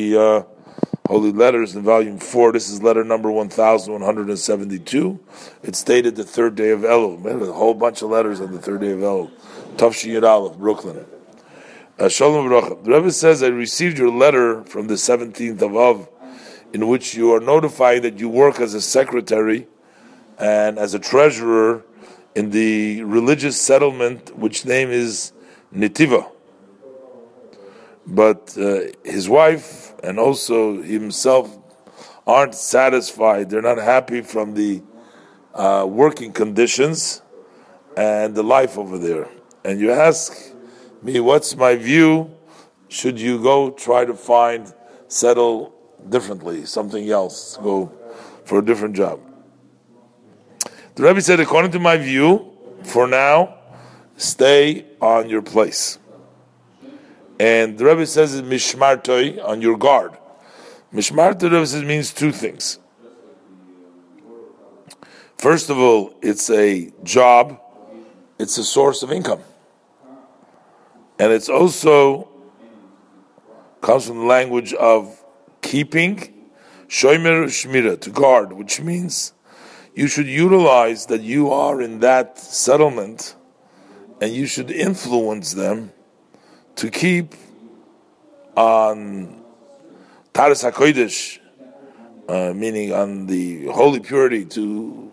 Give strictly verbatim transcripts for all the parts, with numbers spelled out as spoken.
the uh, Holy Letters in volume four. This is letter number one thousand one hundred seventy-two. It's dated the third day of Elul. Man, a whole bunch of letters on the third day of Elul. Tafshi Yud Aleph, Brooklyn. Uh, Shalom Baruch. The Rebbe says, I received your letter from the seventeenth of Av, in which you are notified that you work as a secretary and as a treasurer in the religious settlement, which name is Netiva. But uh, his wife and also himself aren't satisfied. They're not happy from the uh, working conditions and the life over there. And you ask me, what's my view? Should you go try to find, settle differently, something else, go for a different job? The Rebbe said, according to my view, for now, stay on your place. And the Rebbe says it's mishmartoi, on your guard. Mishmartoi, the Rebbe says, means two things. First of all, it's a job, it's a source of income. And it's also, comes from the language of keeping, shomer shmira, to guard, which means you should utilize that you are in that settlement and you should influence them to keep on Taras HaKodesh, uh, meaning on the holy purity, to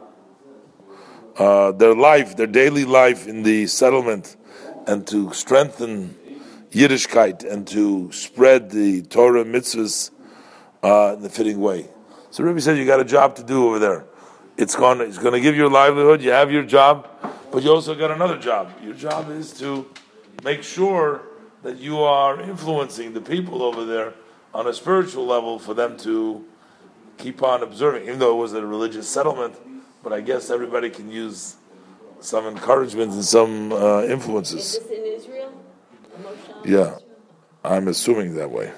uh, their life, their daily life in the settlement, and to strengthen Yiddishkeit and to spread the Torah mitzvahs uh, in the fitting way. So Rebbe said you got a job to do over there. It's going to, it's going to give you a livelihood. You have your job, but you also got another job. Your job is to make sure that you are influencing the people over there on a spiritual level for them to keep on observing, even though it was a religious settlement. But I guess everybody can use some encouragement and some uh, influences. Is this in Israel? Yeah, I'm assuming that way.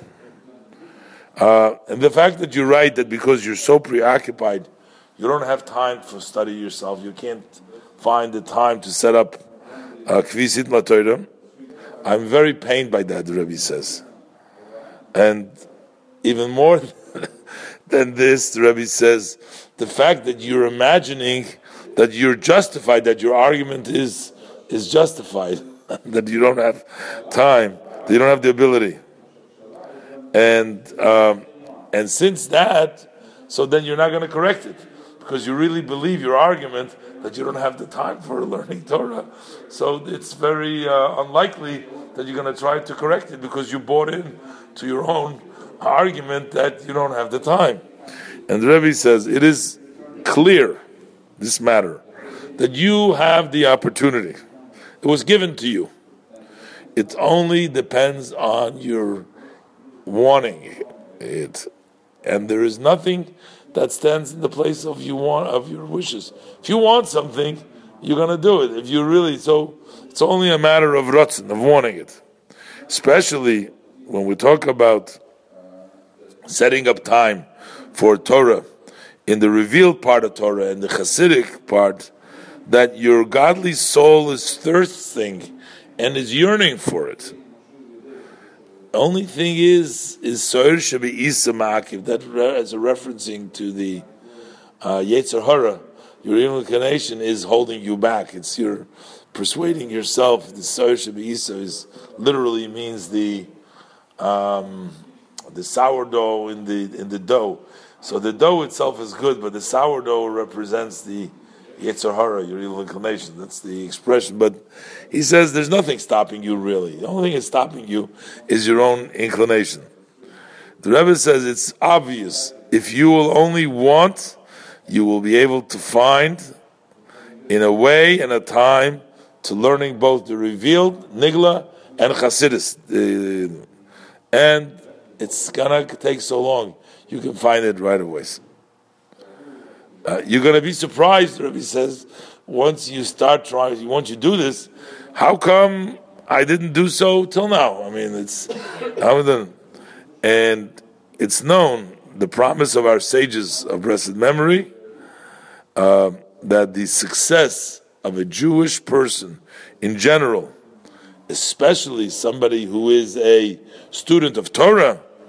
Uh, and the fact that you're right, that because you're so preoccupied, you don't have time for study yourself. You can't find the time to set up Kvisit Matoira. I'm very pained by that, the Rebbe says. And even more than this, the Rebbe says, the fact that you're imagining that you're justified, that your argument is is justified, that you don't have time, that you don't have the ability. And um, and since that, so then you're not going to correct it, because you really believe your argument that you don't have the time for learning Torah. So it's very uh, unlikely that you're going to try to correct it, because you bought in to your own argument that you don't have the time. And the Rebbe says, it is clear, this matter, that you have the opportunity. It was given to you. It only depends on your wanting it. And there is nothing that stands in the place of you want of your wishes. If you want something, you're going to do it. If you really, so it's only a matter of ratzon, of wanting it. Especially when we talk about setting up time for Torah, in the revealed part of Torah and the Hasidic part, that your godly soul is thirsting and is yearning for it. The only thing is, is Soir Shebi Isa Ma'akiv, that as a referencing to the uh, Yetzer Hara, your inclination is holding you back. It's your persuading yourself. The Soir Shebi Isa is literally means the um, the sourdough in the in the dough. So the dough itself is good, but the sourdough represents the Yetzer Hara, your evil inclination. That's the expression. But he says there's nothing stopping you really. The only thing that's stopping you is your own inclination. The Rebbe says it's obvious. If you will only want, you will be able to find in a way and a time to learning both the revealed Nigla and Chasidus. The, and it's gonna take so long. You can find it right away. Uh, you're going to be surprised, Rabbi says, once you start trying, once you do this, how come I didn't do so till now? I mean, it's, and it's known, the promise of our sages of blessed memory, uh, that the success of a Jewish person in general, especially somebody who is a student of Torah,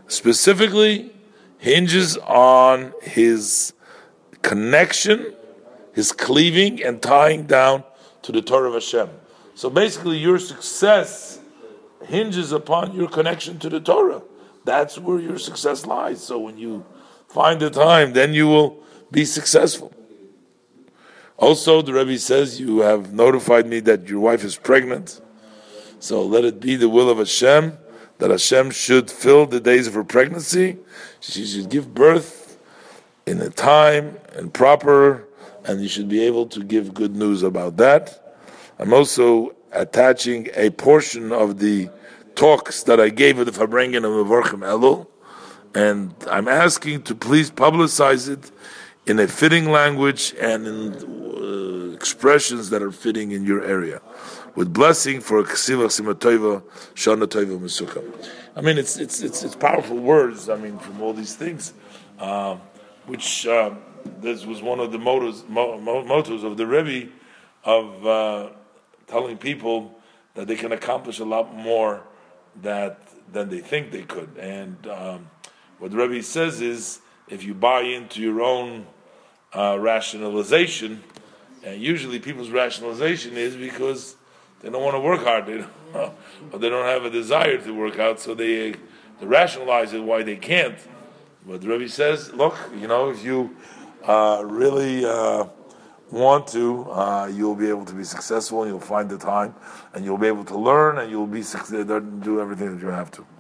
specifically hinges on his connection, his cleaving and tying down to the Torah of Hashem. So basically your success hinges upon your connection to the Torah. That's where your success lies. So when you find the time, then you will be successful. Also, the Rebbe says, you have notified me that your wife is pregnant. So let it be the will of Hashem that Hashem should fill the days of her pregnancy. She should give birth in a time and proper, and you should be able to give good news about that. I'm also attaching a portion of the talks that I gave at the Farbrengen of Mevorchim Elul, and I'm asking to please publicize it in a fitting language and in uh, expressions that are fitting in your area. With blessing for Ksivach Simatova, Shana Tova Mesucha. I mean, it's it's it's it's powerful words. I mean, from all these things, uh, which uh, this was one of the mottos mo- mottos of the Rebbe of uh, telling people that they can accomplish a lot more that than they think they could. And um, what the Rebbe says is, if you buy into your own uh, rationalization, and usually people's rationalization is because they don't want to work hard, they don't, or they don't have a desire to work out, so they, they rationalize it why they can't. But the Rebbe says, look, you know, if you uh, really uh, want to, uh, you'll be able to be successful, and you'll find the time, and you'll be able to learn, and you'll be do everything that you have to.